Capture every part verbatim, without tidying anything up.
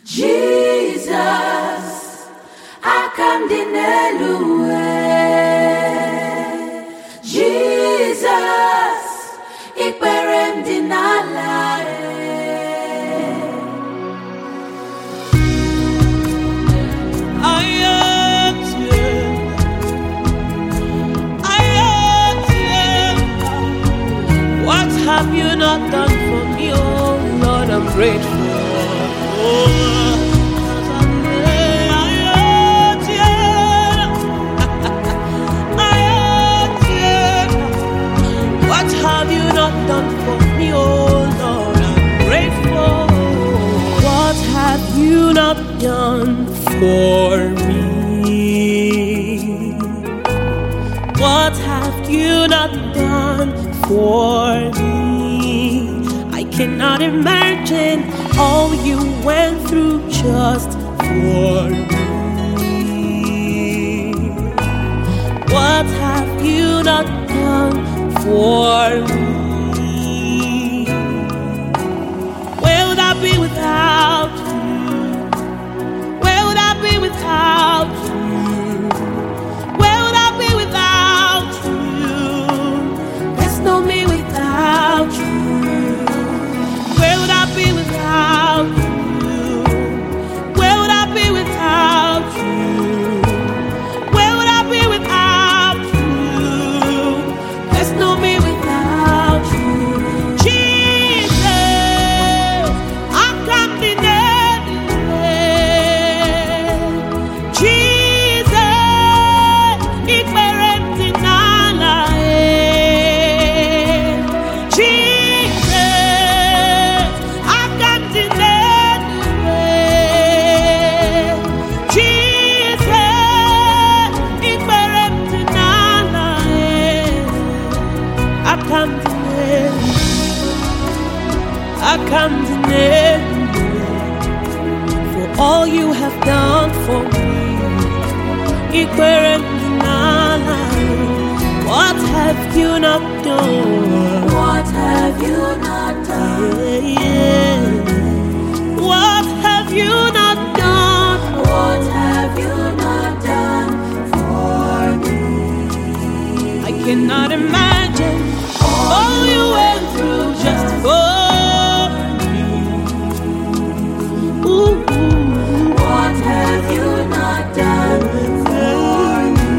Jesus, Akandinelue. Jesus, Ikperem dinalae. What have you not done for me, oh Lord? I'm grateful. Oh, what have you not done for me, oh Lord? I'm grateful. What have you not done for me? What have you not done for me? I cannot imagine all you went through just for me. What have you not done for me? Where would I be without you? Where would I be without you? Where would I be without you? There's no me without you. Where would I be without you? Where would I be without you? Where would I be without you? There's no me without you. Jesus, I come to Jesus, Ikperem dinalae. Jesus, I come to Jesus, Ikperem dinalae. I come to I come to for all you have done for me. Ikperem dinalae. What have you not done? What have you not done? Yeah, yeah. What have you not done? What have you not done for me? I cannot imagine all you went through just for me. Ooh, What have you not done for me?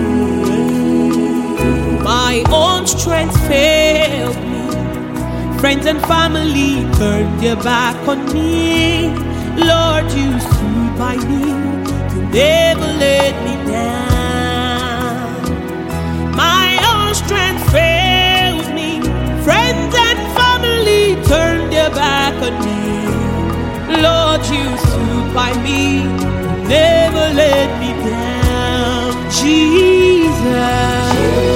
my own strength failed me. Friends and family turned their back on me. Lord, you stood by me. You never let me down. My own strength failed me. Friends and family turned their back on me. Lord, you stood by me. You never let me down. Jesus.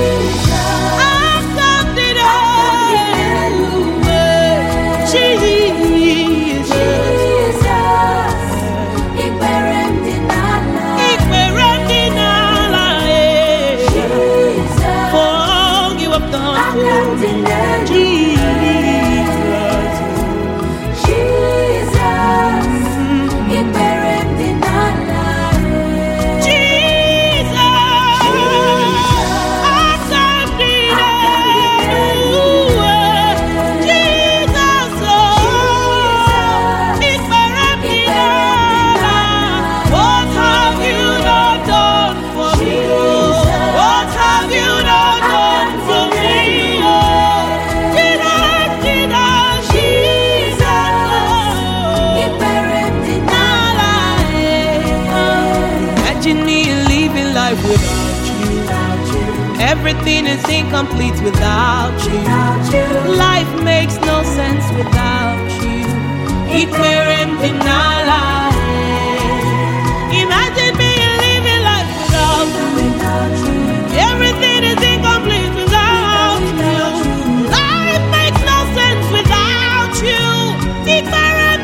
Everything is incomplete without you. Life makes no sense without you. Ikperem dinalae. Imagine me living life without you. Everything is incomplete without you. Life makes no sense without you. Ikperem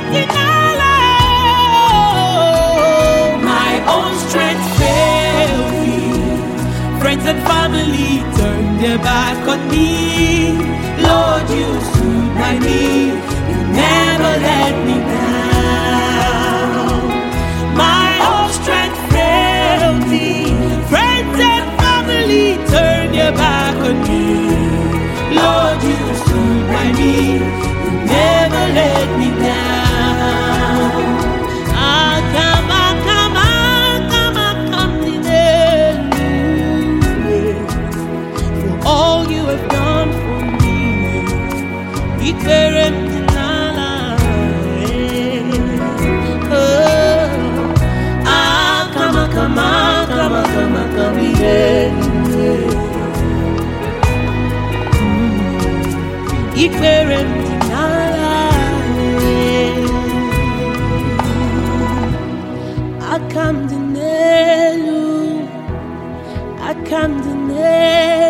dinalae. My own strength failed me. Friends and family turned their back on me. Lord, you stood by me. You never let me down. ikpere m dị n'ala aka m dị n'elu aka m dị n'elu